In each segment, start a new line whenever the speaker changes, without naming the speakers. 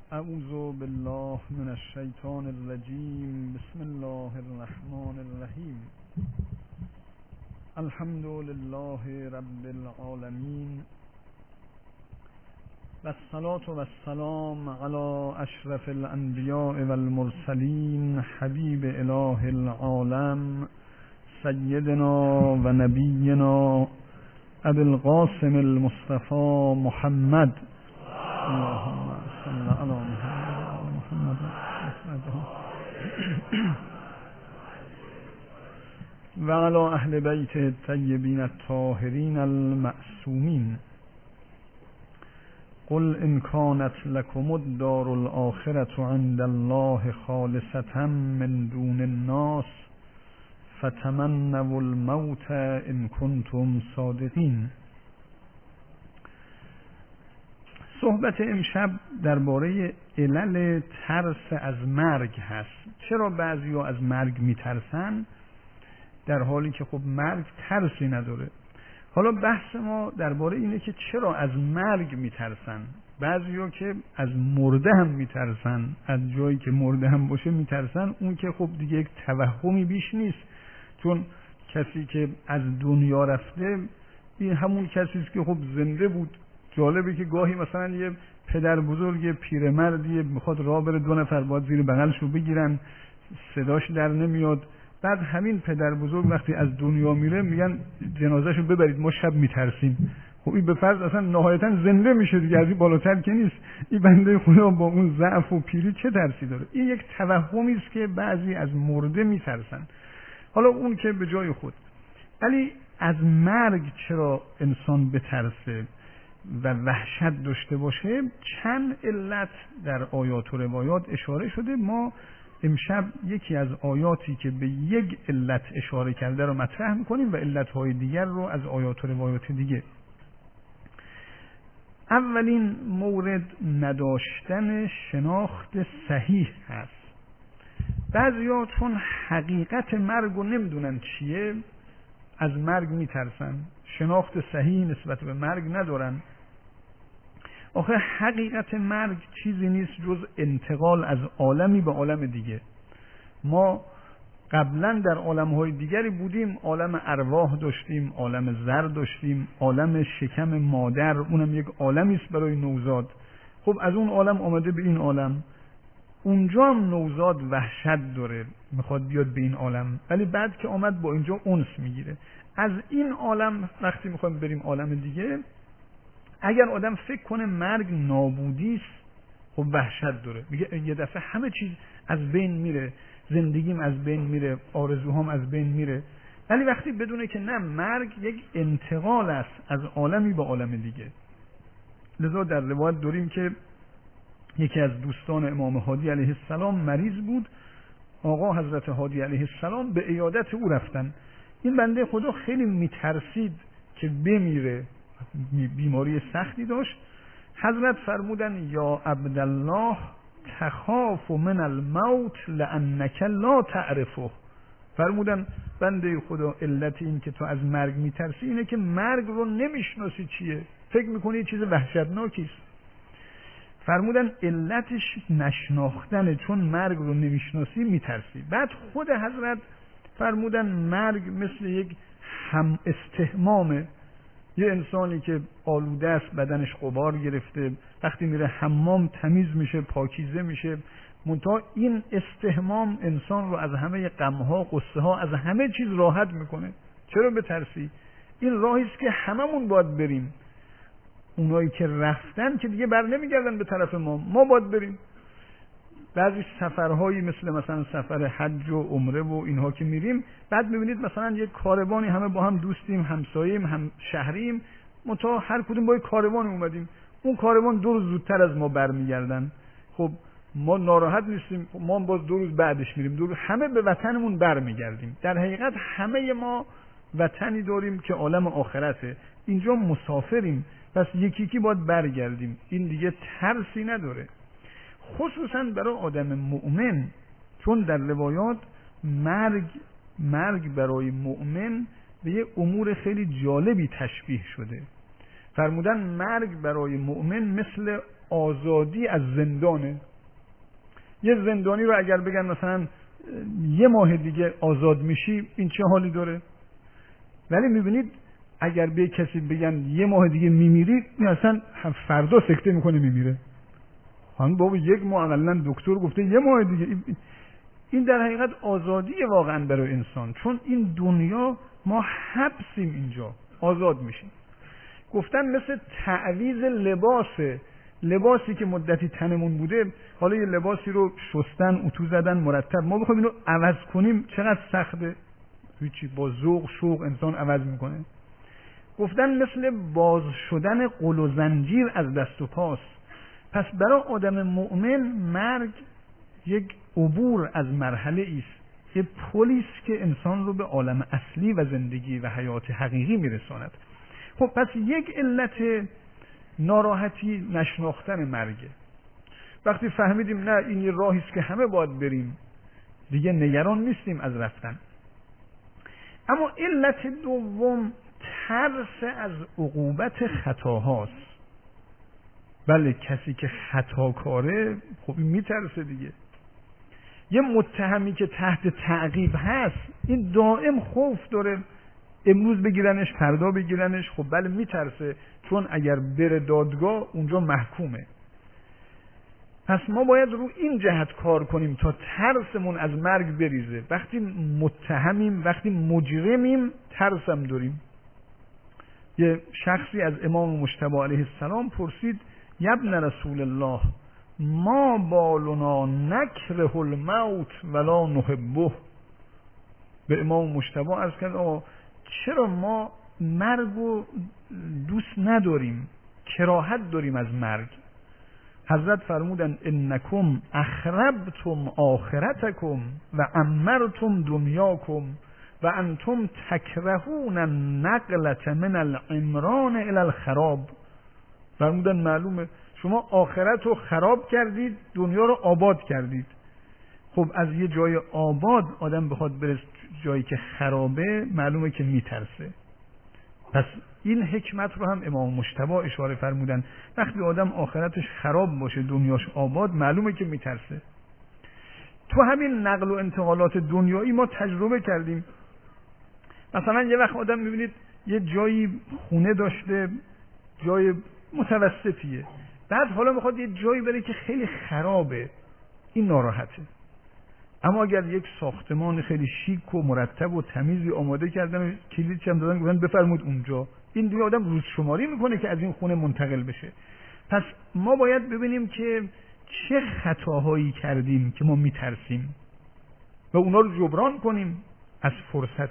اعوذ بالله من الشیطان الرجیم. بسم الله الرحمن الرحیم. الحمد لله رب العالمین و الصلاة و السلام علی اشرف الانبیاء والمرسلین حبیب اله العالم سیدنا و نبینا ابی القاسم المصطفى محمد. اللهم صل علی محمد و علی اهل بیت الطیبین الطاهرین المعصومین. قل ان كانت لكم الدار الآخرة عند الله خالصة من دون الناس فتمنوا الموت ان كنتم صادقین. صحبت امشب درباره علل ترس از مرگ هست. چرا بعضیا از مرگ میترسن در حالی که خب مرگ ترسی نداره؟ حالا بحث ما درباره اینه که چرا از مرگ میترسن. بعضیا که از مرده هم میترسن، از جایی که مرده هم باشه میترسن. اون که خب دیگه یک توهمی بیش نیست، چون کسی که از دنیا رفته این همون کسی است که خب زنده بود. جالبه که گاهی مثلا یه پدر بزرگ پیرمردی میخواد راه بره، دو نفر باید زیر بغلش رو بگیرن، صداش در نمیاد. بعد همین پدر بزرگ وقتی از دنیا میره میگن جنازهشو ببرید، ما شب میترسیم. خب این به فرض اصلا نهایتا زنده میشه دیگه، از این بالاتر که نیست. این بنده خدا با اون ضعف و پیری چه ترسی داره؟ این یک توهمی است که بعضی از مرده میترسن. حالا اون که به جای خود، ولی از مرگ چرا انسان بترسه و وحشت داشته باشه؟ چند علت در آیات و روایات اشاره شده. ما امشب یکی از آیاتی که به یک علت اشاره کرده رو مطرح میکنیم و علتهای دیگر رو از آیات و روایات دیگه. اولین مورد نداشتن شناخت صحیح هست. بعضیا چون حقیقت مرگ رو نمیدونن چیه از مرگ میترسن، شناخت صحیح نسبت به مرگ ندارن. آخه حقیقت مرگ چیزی نیست جز انتقال از عالمی به عالم دیگه. ما قبلا در عالم‌های دیگری بودیم، عالم ارواح داشتیم، عالم زر داشتیم، عالم شکم مادر، اونم یک عالمی است برای نوزاد. خب از اون عالم آمده به این عالم، اونجا هم نوزاد وحشت داره، میخواد بیاد به این عالم، ولی بعد که آمد با اینجا انس میگیره. از این عالم وقتی میخوایم بریم عالم دیگه، اگر آدم فکر کنه مرگ نابودی است، خب وحشت داره، میگه یه دفعه همه چیز از بین میره، زندگیم از بین میره، آرزوهام از بین میره. ولی وقتی بدونه که نه، مرگ یک انتقال است از عالمی به عالم دیگه. لذا در روایت داریم که یکی از دوستان امام هادی علیه السلام مریض بود. آقا حضرت هادی علیه السلام به عیادت او رفتن. این بنده خدا خیلی میترسید که بمیره، بیماری سختی داشت. حضرت فرمودن یا عبدالله تخاف من الموت لانک لا تعرفه. فرمودن بنده خدا علت این که تو از مرگ میترسی اینه که مرگ رو نمیشناسی چیه، فکر میکنی چیز وحشتناکی است. فرمودن علتش نشناختنه، چون مرگ رو نمیشناسی میترسی. بعد خود حضرت فرمودن مرگ مثل یک هم استحمامه. یه انسانی که آلوده است، بدنش غبار گرفته، وقتی میره حمام تمیز میشه، پاکیزه میشه. منتها این استحمام انسان رو از همه غمها، قصه ها، از همه چیز راحت میکنه. چرا بترسی؟ این راهی است که هممون باید بریم. اونایی که رفتن که دیگه بر نمیگردن به طرف ما باید بریم. بعضی سفرهایی مثلا سفر حج و عمره و اینها که میریم، بعد میبینید مثلا یک کاروانی، همه با هم دوستیم، همساییم، هم شهریم، منتها هر کدوم با یک کاروان اومدیم. اون کاروان 2 روز زودتر از ما برمیگردن. خب ما ناراحت نیستیم، ما باز 2 روز بعدش میریم، همه به وطنمون برمیگردیم. در حقیقت همه ما وطنی داریم که عالم آخرته، اینجا مسافریم، پس یکی باید برگردیم. این دیگه ترسی نداره، خصوصا برای آدم مؤمن، چون در روایات مرگ برای مؤمن به یه امور خیلی جالبی تشبیه شده. فرمودن مرگ برای مؤمن مثل آزادی از زندانه. یه زندانی رو اگر بگن مثلا یه ماه دیگه آزاد میشی، این چه حالی داره؟ ولی میبینید اگر به کسی بگن یه ماه دیگه میمیری، این اصلا فردا سکته میکنه میمیره. هم بابا یک ماه، اقلا دکتر گفته یه ماه دیگه. این در حقیقت آزادی واقعا برای انسان، چون این دنیا ما حبسیم، اینجا آزاد میشیم. گفتن مثل تعویض لباسی که مدتی تنمون بوده، حالا یه لباسی رو شستن، اتو زدن، مرتب، ما بخوایم اینو عوض کنیم چقدر سخته؟ هیچی، با ذوق شوق انسان عوض میکنه. گفتن مثل باز شدن قل و زنجیر از دست و پاست. پس برای آدم مؤمن مرگ یک عبور از مرحله است، یه پلی است که انسان رو به عالم اصلی و زندگی و حیات حقیقی میرساند. خب پس یک علت ناراحتی نشناختن مرگه. وقتی فهمیدیم نه این یه راهی است که همه باید بریم، دیگه نگران نیستیم از رفتن. اما علت دوم ترس از عقوبت خطاهاست. بله، کسی که خطاکاره خب این میترسه دیگه. یه متهمی که تحت تعقیب هست، این دائم خوف داره امروز بگیرنش، فردا بگیرنش. خب بله میترسه، چون اگر بره دادگاه اونجا محکومه. پس ما باید رو این جهت کار کنیم تا ترسمون از مرگ بریزه. وقتی متهمیم، وقتی مجرمیم، ترسم داریم. یه شخصی از امام مجتبی علیه السلام پرسید: یبن رسول الله، ما بالنا نکره الموت ولا نحبه. به امام مجتبی عرض کرد: آقا چرا ما مرگو دوست نداریم، کراهت داریم از مرگ؟ حضرت فرمودن: انکم اخربتم آخرتکم و عمرتم دنیاکم و انتم تکرهون النقلة من العمران الى الخراب. فرمودن معلومه شما آخرت رو خراب کردید، دنیا رو آباد کردید. خب از یه جای آباد آدم بخواد بره جایی که خرابه، معلومه که میترسه. پس این حکمت رو هم امام مجتبی اشاره فرمودن. وقتی آدم آخرتش خراب باشه، دنیاش آباد، معلومه که میترسه. تو همین نقل و انتقالات دنیایی ما تجربه کردیم. مثلا یه وقت آدم میبینید یه جایی خونه داشته، جای متوسطیه، بعد حالا میخواد یه جایی بره که خیلی خرابه، این ناراحته. اما اگر یک ساختمان خیلی شیک و مرتب و تمیزی آماده کردن، کلید چم دادن، گفتن بفرمود اونجا، این دیگه آدم روز شماری میکنه که از این خونه منتقل بشه. پس ما باید ببینیم که چه خطاهایی کردیم که ما میترسیم و اونا رو جبران کنیم، از فرصت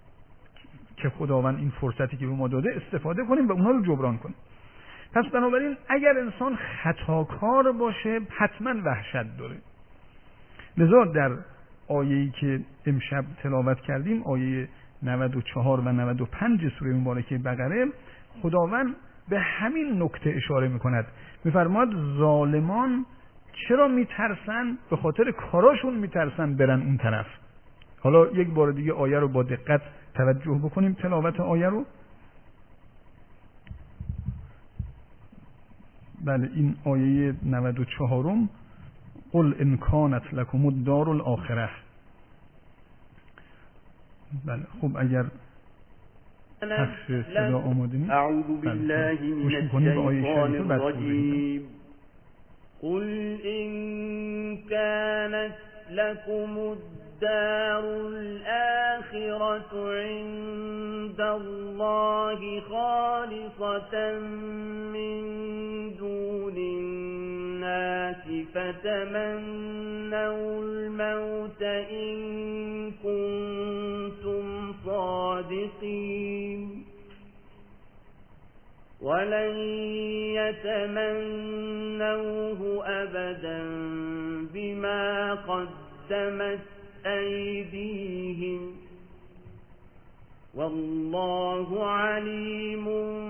که خداوند این فرصتی که به ما داده استفاده کنیم و اونا رو جبران کنیم. پس بنابراین اگر انسان خطاکار باشه حتما وحشت داره. لذا در آیه‌ای که امشب تلاوت کردیم، آیه 94 و 95 سوره مبارکه بقره، خداوند به همین نکته اشاره میکند. میفرماد ظالمان چرا میترسن؟ به خاطر کاراشون میترسن برن اون طرف. حالا یک بار دیگه آیه رو با دقت توجه بکنیم، تلاوت آیه رو. بله، این آیه 94م: قل ان کانت لکم الدار الاخره. بله، خب اگر پخش صدا آماده نیست،
اعوذ بالله من الشیطان الرجیم. قل ان كانت لكم الدار الآخرة عند الله خالصة من دون الناس فتمنوا الموت إن كنتم صادقين ولن يتمنوه أبدا بما قدمت أيديهم والله عليم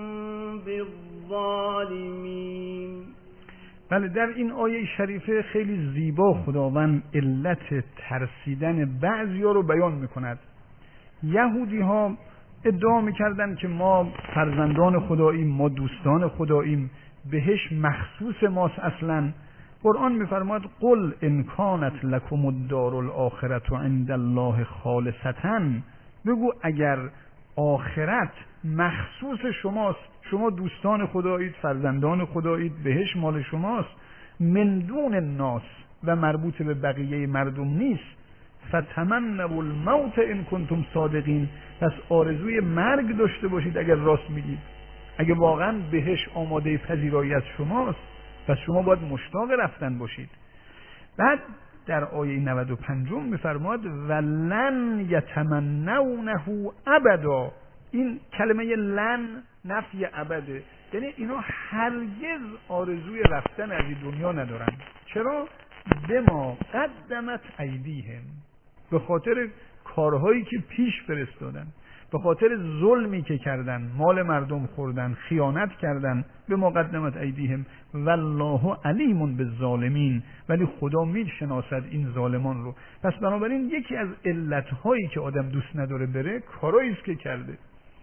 بالظالمين.
بله، در این آیه شریفه خیلی زیبا خداوند علت ترسیدن بعضیا رو بیان میکند. یهودی ها ادعا میکردن که ما فرزندان خداییم، ما دوستان خداییم، بهش مخصوص ماست اصلا. قرآن میفرماد قل ان کانت لکم الدار الاخرة عند الله خالصة، بگو اگر آخرت مخصوص شماست، شما دوستان خدایید، فرزندان خدایید، بهش مال شماست، من دون الناس و مربوط به بقیه مردم نیست، فتمنوا الموت ان کنتم صادقین، پس آرزوی مرگ داشته باشید اگر راست میگید. اگه واقعا بهش آماده پذیرایی از شماست پس شما باید مشتاق رفتن باشید. بعد در آیه 95 میفرماد ولن یتمنونه ابدا. این کلمه لن نفی ابده، یعنی اینا هرگز آرزوی رفتن از این دنیا ندارن. چرا؟ بما قدمت ایدیهم، به خاطر کارهایی که پیش فرستادن، به خاطر ظلمی که کردن، مال مردم خوردن، خیانت کردن، به مقدمت ایدیهم والله علیم بالظالمین، ولی خدا میشناسد این ظالمان رو. پس بنابراین یکی از علتهایی که آدم دوست نداره بره کارایی است که کرده.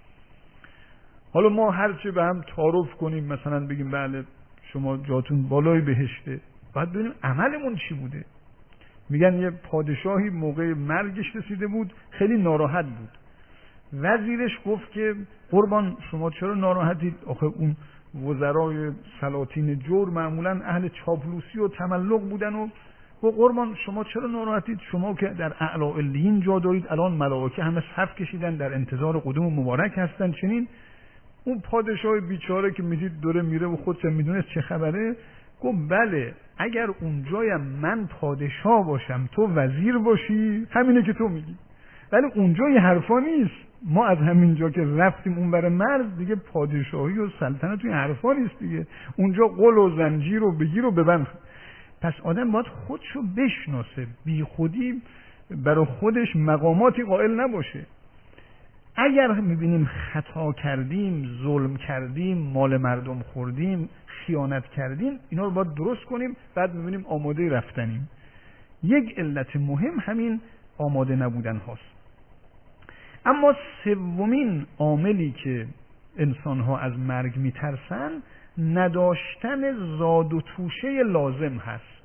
حالا ما هرچی به هم تعارف کنیم، مثلا بگیم بله شما جاتون بالای بهشته، باید ببینیم عملمون چی بوده. میگن یه پادشاهی موقع مرگش رسیده بود، خیلی ناراحت بود. وزیرش گفت که قربان شما چرا ناراحتید؟ آخه اون وزرای سلاطین جور معمولا اهل چاپلوسی و تملق بودن و قربان شما چرا ناراحتید؟ شما که در اعلی علیین جا دارید، الان ملائکه همه صف کشیدن در انتظار قدوم مبارک هستن. چنین اون پادشاه بیچاره که میدید داره میره و خودش میدونست چه خبره، گفت بله اگر اونجایم من پادشاه باشم تو وزیر باشی همینه که تو میگی، ولی اونجا یه حرفا نیست. ما از همینجا که رفتیم اونور مرز دیگه پادشاهی و سلطنت توی حرفا نیست دیگه، اونجا قل و زنجیر و بگیر و ببند. پس آدم باید خودشو بشناسه، بی خودی برای خودش مقاماتی قائل نباشه. اگر میبینیم خطا کردیم، ظلم کردیم، مال مردم خوردیم، خیانت کردیم، اینا رو باید درست کنیم، بعد میبینیم آماده رفتنیم. یک علت مهم همین آماده نبودن هاست. اما سومین عاملی که انسان‌ها از مرگ میترسن نداشتن زاد و توشه لازم هست.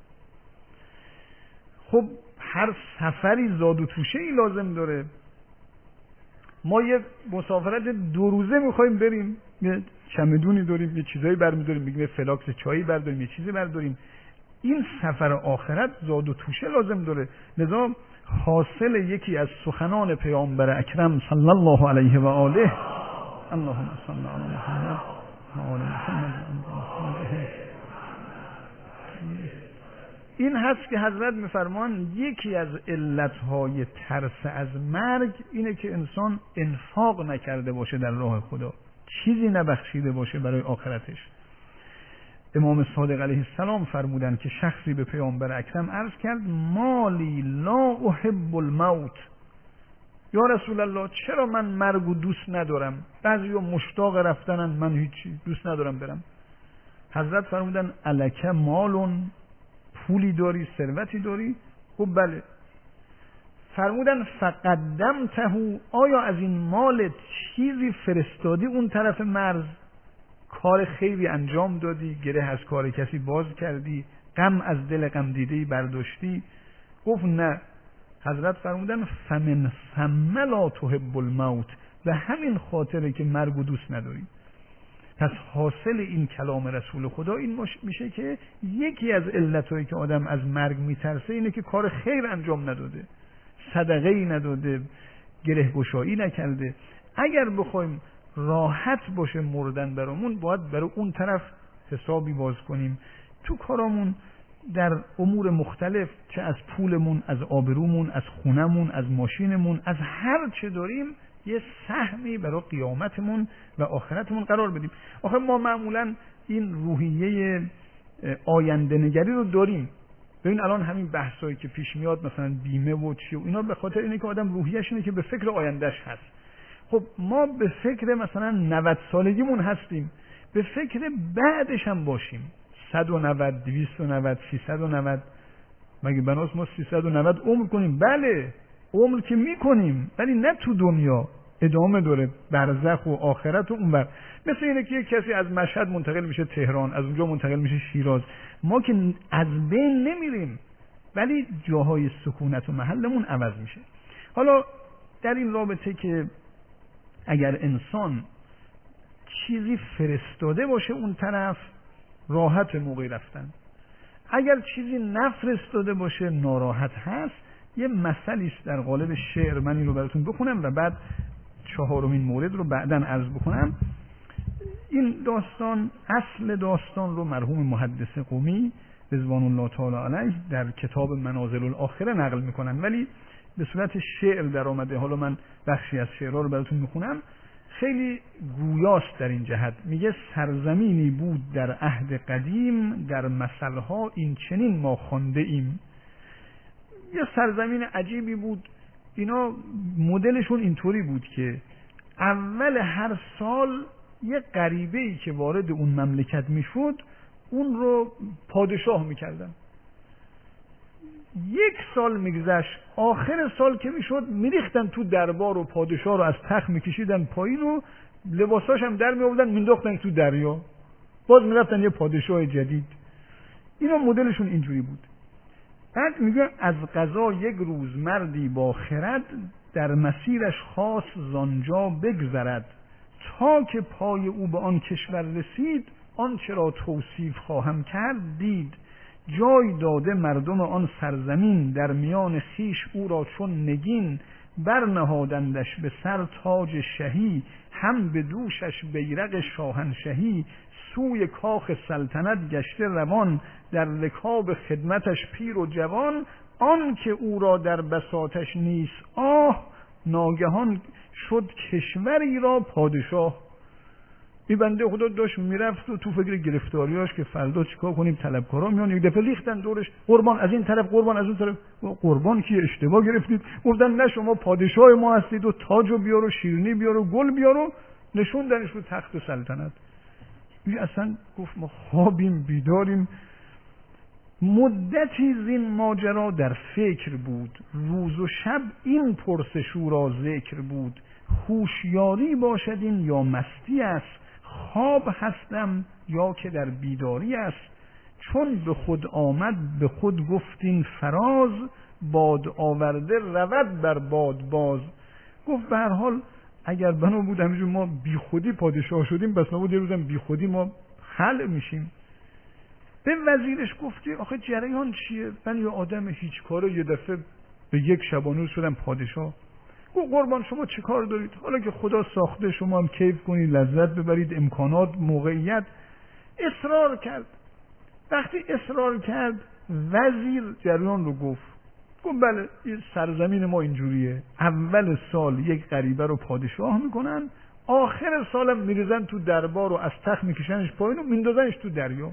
خب هر سفری زاد و توشه‌ای لازم داره. ما یه مسافرت 2 روزه میخوایم بریم، یه چمدونی داریم، یه چیزایی برمی‌داریم، میگیم فلاکس چایی برداریم، یه چیزی برداریم. این سفر آخرت زاد و توشه لازم داره. لذا حاصل یکی از سخنان پیامبر اکرم صلی الله علیه و آله، اللهم صل علی محمد و آل محمد، این هست که حضرت میفرمان یکی از علتهای ترس از مرگ اینه که انسان انفاق نکرده باشه در راه خدا، چیزی نبخشیده باشه برای آخرتش. امام صادق علیه السلام فرمودند که شخصی به پیامبر اکرم عرض کرد مالی لا احب الموت، یا رسول الله چرا من مرگو دوست ندارم؟ بعضیا مشتاق رفتنن، من هیچی دوست ندارم برم. حضرت فرمودن الک مالون، پولی داری، ثروتی داری؟ خب بله. فرمودن فقدمته، آیا از این مال چیزی فرستادی اون طرف مرز؟ کار خیری انجام دادی، گره از کار کسی باز کردی، غم از دل غم دیده‌ای برداشتی؟ گفت نه. حضرت فرمودن فمن ثم لا تحب الموت، و همین خاطره که مرگو دوست نداری. پس حاصل این کلام رسول خدا این میشه که یکی از علتایی که آدم از مرگ میترسه اینه که کار خیر انجام نداده، صدقه‌ای نداده، گره گشایی نکرده. اگر بخوایم راحت باشه مردن برامون، باید برای اون طرف حسابی باز کنیم تو کارامون، در امور مختلف، چه از پولمون، از آبرومون، از خونمون، از ماشینمون، از هر چه داریم یه سهمی برای قیامتمون و آخرتمون قرار بدیم. آخه ما معمولا این روحیه آینده نگری رو داریم. ببین الان همین بحثایی که پیش میاد مثلا بیمه و چی و اینا، به خاطر اینه که آدم روحیه‌اش اینه که به فکر آیندهش هست. خب ما به فکر مثلا 90 سالگیمون هستیم، به فکر بعدش هم باشیم. 190 290 390 مگه بناست ما 390 عمر کنیم؟ بله عمر که میکنیم، ولی نه تو دنیا. ادامه داره، برزخ و آخرت و اونور. مثل اینه که یک کسی از مشهد منتقل میشه تهران، از اونجا منتقل میشه شیراز. ما که از بین نمیریم، ولی جاهای سکونت و محلمون عوض میشه. حالا در این رابطه که اگر انسان چیزی فرستاده باشه اون طرف، راحت موقع رفتن. اگر چیزی نفرستاده باشه ناراحت هست. یه مثلی است در قالب شعر، من این رو براتون بخونم و بعد چهارمین مورد رو بعداً عرض بکنم. این داستان، اصل داستان رو مرحوم محدث قمی رضوان الله تعالی علیه در کتاب منازل الاخره نقل میکنن، ولی به صورت شعر در آمده. حالا من بخشی از شعرها رو براتون میخونم. خیلی گویاست در این جهت. میگه سرزمینی بود در عهد قدیم، در مثلها این چنین ما خوانده ایم. یه سرزمین عجیبی بود. اینا مدلشون اینطوری بود که اول هر سال یه غریبه‌ای که وارد اون مملکت میشد اون رو پادشاه میکردن. یک سال میگذشت، آخر سال که میشد میریختن تو دربار و پادشاه رو از تخت میکشیدن پایین و لباساش هم در میآوردن مینداختن تو دریا، باز میرفتن یه پادشاه جدید. اینا مدلشون اینجوری بود. بعد میگه از قضا یک روز مردی با خرد، در مسیرش خاص زانجا بگذرد. تا که پای او به آن کشور رسید، آنچه را توصیف خواهم کرد دید. جای داده مردم آن سرزمین، در میان خیش او را چون نگین. برنهادندش به سر تاج شهی، هم به دوشش بیرق شاهنشهی. سوی کاخ سلطنت گشته روان، در رکاب خدمتش پیر و جوان. آن که او را در بساطش نیست آه، ناگهان شد کشوری را پادشاه. این بنده خدا داشت میرفت و تو فکر گرفتاریاش که فردا چیکار کنیم، طلبکارا میان یک دفعه ریختن دورش، قربان از این طرف، قربان از اون طرف. قربان کی؟ اشتباه گرفتید. گفتن نه شما پادشاه ما هستید و تاجو بیار و شیرینی بیار و گل بیار و نشوندنش رو تخت سلطنت. این اصلا گفت ما خوابیم بیداریم. مدتی زین ماجرا در فکر بود، روز و شب این پرسش او را ذکر بود. هوشیاری باشد این یا مستی است، خواب هستم یا که در بیداری است. چون به خود آمد به خود گفتین فراز، باد آورده رود بر باد باز. گفت به هر حال اگر بنا بود همینجور ما بی خودی پادشاه شدیم، بس نبود یه روزم بی خودی ما خلع میشیم. به وزیرش گفت که آخه جریان چیه؟ من یه آدم هیچ کاره یه دفعه به یک شبانه شدم پادشاه. گفت قربان شما چه کار دارید؟ حالا که خدا ساخته شما هم کیف کنید، لذت ببرید، امکانات، موقعیت. اصرار کرد. وقتی اصرار کرد وزیر جریان رو گفت بله این سرزمین ما اینجوریه، اول سال یک غریبه رو پادشاه میکنن، آخر سالم میریزن تو دربار و از تخت میکشنش پایین و میندازنش تو دریا.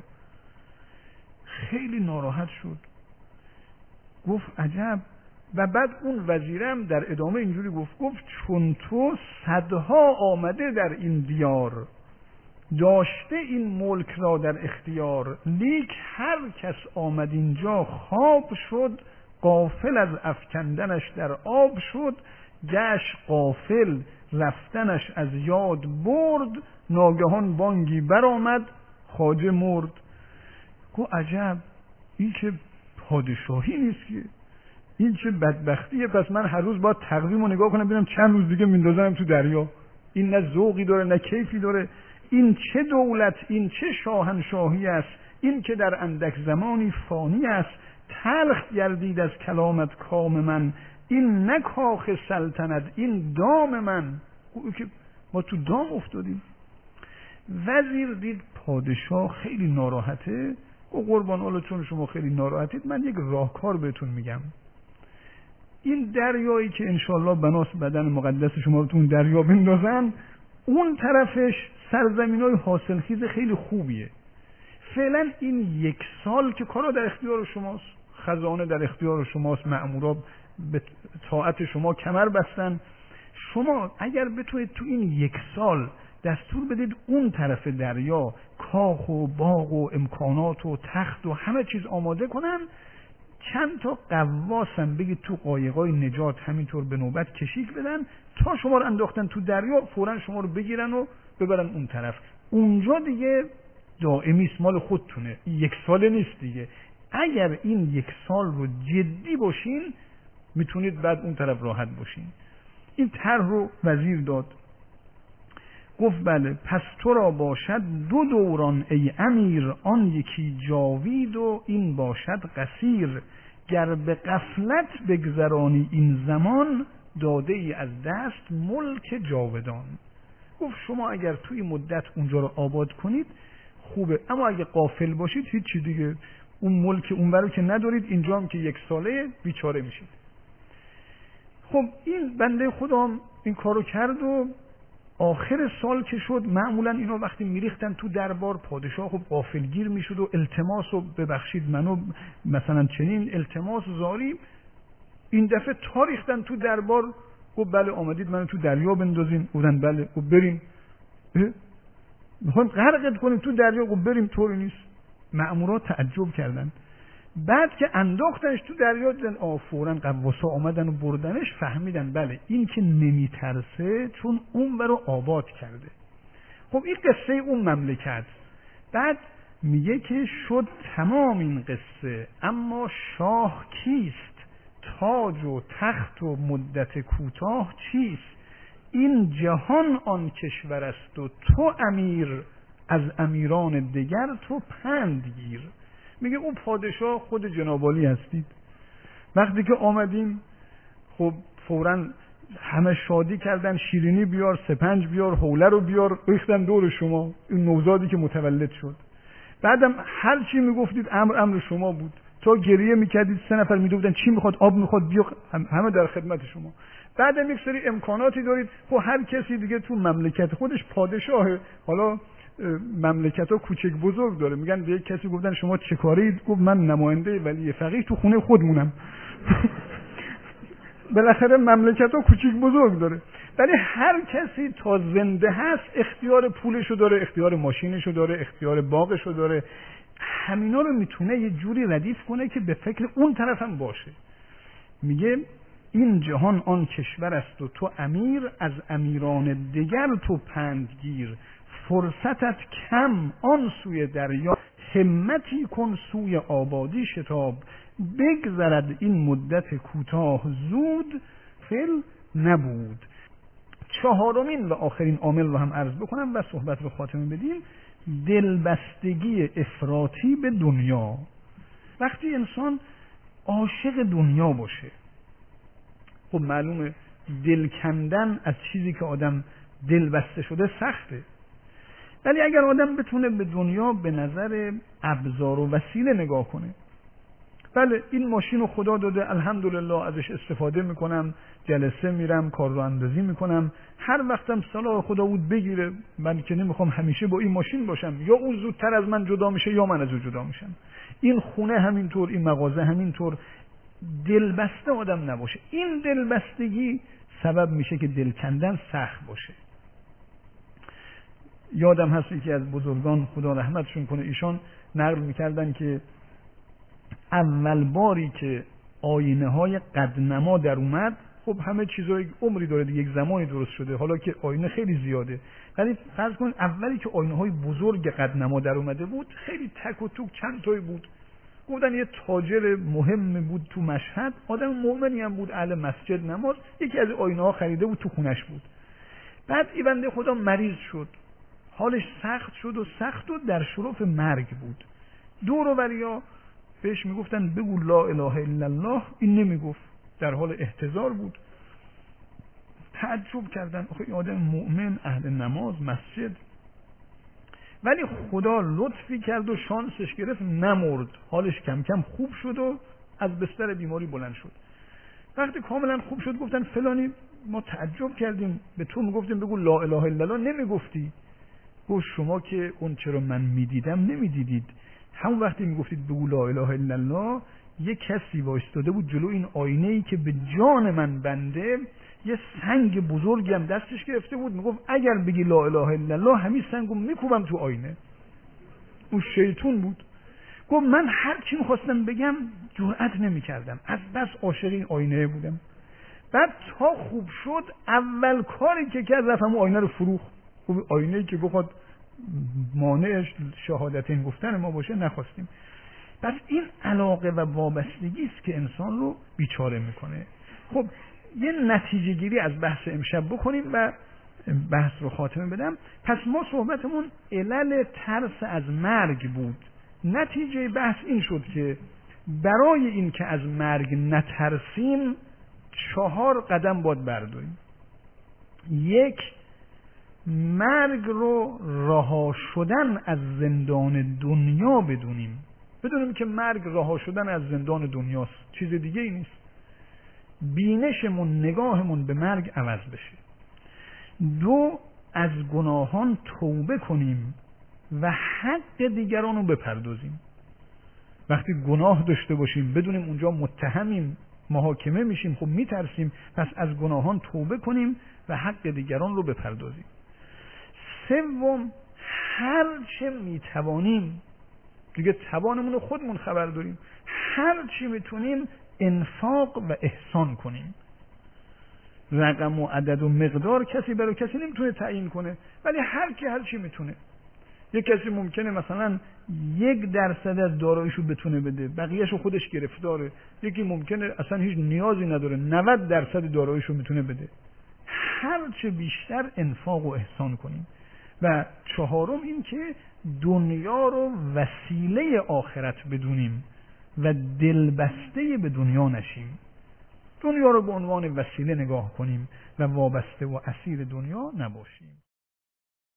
خیلی ناراحت شد. گفت عجب. و بعد اون وزیرم در ادامه اینجوری گفت چون تو صدها آمده در این دیار، داشته این ملک را در اختیار. لیک هر کس آمد اینجا خواب شد، غافل از افکندنش در آب شد. گشت غافل رفتنش از یاد برد، ناگهان بانگی برآمد خواجه مرد. گو عجب، این که پادشاهی نیست که، این چه بدبختیه. پس من هر روز باید تقویم رو نگاه کنم ببینم چند روز دیگه میندازنم تو دریا. این نه ذوقی داره نه کیفی داره. این چه دولت، این چه شاهنشاهی است، این که در اندک زمانی فانی است. تلخ گردید از کلامت کام من، این نه کاخ سلطنت این دام من. او که ما تو دام افتادیم. وزیر دید پادشاه خیلی ناراحته. او قربان حالا چون شما خیلی ناراحتید من یک راهکار بهتون میگم. این دریایی که انشالله بناس بدن مقدس شما رو تو اون دریا بندازن، اون طرفش سرزمینای حاصلخیز خیلی خوبیه. فعلا این یک سال که کارا در اختیار شماست، خزانه در اختیار شماست، مأمورا به طاعت شما کمر بستن. شما اگر بتونید تو این یک سال دستور بدید اون طرف دریا کاخ و باغ و امکانات و تخت و همه چیز آماده کنن، چند تا قواسم بگید تو قایقای نجات همینطور به نوبت کشیک بدن، تا شما رو انداختن تو دریا فوراً شما رو بگیرن و ببرن اون طرف. اونجا دیگه دائمی است، مال خودتونه، 1 سال نیست دیگه. اگر این 1 سال رو جدی باشین میتونید بعد اون طرف راحت باشین. این طرح رو وزیر داد، گفت بله پس تو را باشد 2 دوران ای امیر، آن یکی جاوید و این باشد قصیر، گر به غفلت بگذرانی این زمان، داده ای از دست ملک جاودان. گفت شما اگر توی مدت اونجا رو آباد کنید خوبه، اما اگه غافل باشید هیچی دیگه، اون ملک اون برو که ندارید، اینجا هم که 1 ساله بیچاره میشید. خب این بنده خدا این کارو کرد و آخر سال که شد، معمولا اینا وقتی میریختن تو دربار پادشاه خب غافلگیر میشد و التماس و ببخشید منو مثلا چنین التماس زاری، این دفعه تا ریختن تو دربار، گفت بله آمدید منو تو دریا بندازین، گفتن بله، گفت بریم، میخوایم غرقت کنیم تو دریا، گفت بریم، طوری نیست. مأمورا تعجب کردن. بعد که انداختنش تو دریا دیدن فوراً قواسا آمدن و بردنش، فهمیدن بله این که نمیترسه چون اون برو آباد کرده. خب این قصه اون مملکت. بعد میگه که شد تمام این قصه، اما شاه کیست؟ تاج و تخت و مدت کوتاه چیست؟ این جهان آن کشور است و تو امیر، از امیران دیگر تو پند گیر. میگه اون پادشاه خود جنابالی هستید. وقتی که آمدیم خب فوراً همه شادی کردن، شیرینی بیار، سپنج بیار، حوله رو بیار، ریختن دور شما، این نوزادی که متولد شد. بعدم هر چی میگفتید امر شما بود، تا گریه میکردید 3 نفر میدویدن چی میخواد، آب میخواد، بیا، همه در خدمت شما. بعدم یک سری امکاناتی دارید، خب هر کسی دیگه تو مملکت خودش پادشاهه. حالا مملکت ها کوچک بزرگ داره، میگن به یک کسی گفتن شما چه کارید، گفت من نماینده ولی فقیه تو خونه خودمونم. بالاخره مملکت ها کوچک بزرگ داره، ولی هر کسی تا زنده هست اختیار پولشو داره، اختیار ماشینشو داره، اختیار باغشو داره، همینا رو میتونه یه جوری ردیف کنه که به فکر اون طرف هم باشه. میگه این جهان آن کشور است و تو امیر، از امیران دیگر تو پندگیر، فرصتت کم آن سوی دریا، همتی کن سوی آبادی شتاب، بگذرد این مدت کوتاه زود، فل نبود. 4مین و آخرین عامل رو هم عرض بکنم و صحبت رو خاتمه بدیم. دلبستگی افراطی به دنیا. وقتی انسان عاشق دنیا باشه، خب معلومه دل کندن از چیزی که آدم دل بسته شده سخته، ولی اگر آدم بتونه به دنیا به نظر ابزار و وسیله نگاه کنه، بله این ماشین رو خدا داده، الحمدلله ازش استفاده میکنم، جلسه میرم، کار رو اندازی میکنم، هر وقتم صلاح خدا بود بگیره، من که نمیخوام همیشه با این ماشین باشم، یا اون زودتر از من جدا میشه یا من از اون جدا میشم، این خونه همینطور، این مغازه همینطور. دلبسته آدم نباشه، این دلبستگی سبب میشه که دل کندن سخت باشه. یادم هست یکی از بزرگان خدا رحمتشون کنه، ایشان نقل میکردن که اول باری که آینه های قدنما در اومد، خب همه چیزای عمری داره دیگه، یک زمانی درست شده، حالا که آینه خیلی زیاده، ولی فرض کنید اولی که آینه های بزرگ قدنما در اومده بود، خیلی تک و توک چند تایی بود. گفتن یه تاجر مهم بود تو مشهد، آدم مؤمنی هم بود، اهل مسجد نماز، یکی از آینه ها خریده بود، تو خونش بود. بعد این بنده خدا مریض شد، حالش سخت شد و در شرف مرگ بود. دور و بریا بهش میگفتن بگو لا اله الا الله، این نمیگفت، در حال احتضار بود. تعجب کردن، آخه این آدم مؤمن، اهل نماز، مسجد، ولی خدا لطفی کرد و شانسش گرفت، نمرد، حالش کم کم خوب شد و از بستر بیماری بلند شد. وقتی کاملا خوب شد گفتن فلانی ما تعجب کردیم، به تو میگفتیم بگو لا اله الا الله نمیگفتی. گفت شما که اون چرا من میدیدم نمیدیدید، همون وقتی میگفتید بگو لا اله الا الله، یه کسی وایستاده بود جلو این آینه‌ای که به جان من بنده، یه سنگ بزرگی هم دستش گرفته بود، میگفت اگر بگی لا اله الا الله همین سنگو میکوبم تو آینه. اون شیطون بود. گفت من هر چی میخواستم بگم جرئت نمیکردم، از بس عاشق این آینه بودم. بعد تا خوب شد اول کاری که کرد رفت همون آینه رو فروخت. خب آینه‌ای که بخواد مانعش شهادتین گفتن ما باشه نخواستیم. پس این علاقه و وابستگی است که انسان رو بیچاره میکنه. خب یه نتیجه گیری از بحث امشب بکنیم و بحث رو خاتمه بدم. پس ما صحبتمون علل ترس از مرگ بود. نتیجه بحث این شد که برای این که از مرگ نترسیم 4 قدم باید برداریم. 1، مرگ رو رها شدن از زندان دنیا بدونیم که مرگ رها شدن از زندان دنیاست، چیز دیگه ای نیست. بینشمون، نگاهمون به مرگ عوض بشه. 2، از گناهان توبه کنیم و حق دیگران رو بپردازیم. وقتی گناه داشته باشیم بدونیم اونجا متهمیم، محاکمه میشیم، خب میترسیم، پس از گناهان توبه کنیم و حق دیگران رو بپردازیم. 3، هر چه میتوانیم، دیگه توانمون رو خودمون خبر داریم، هر چی میتونیم انفاق و احسان کنیم. رقم و عدد و مقدار کسی برای کسی نمیتونه تعیین کنه، ولی هر چی میتونه. یک کسی ممکنه مثلا 1% از داراییشو بتونه بده، بقیه‌شو خودش گرفتاره. یکی ممکنه اصلا هیچ نیازی نداره، 90% داراییشو میتونه بده. هر چه بیشتر انفاق و احسان کنیم. و 4 این که دنیا رو وسیله آخرت بدونیم و دلبسته به دنیا نشیم. دنیا رو به عنوان وسیله نگاه کنیم و وابسته و اسیر دنیا نباشیم.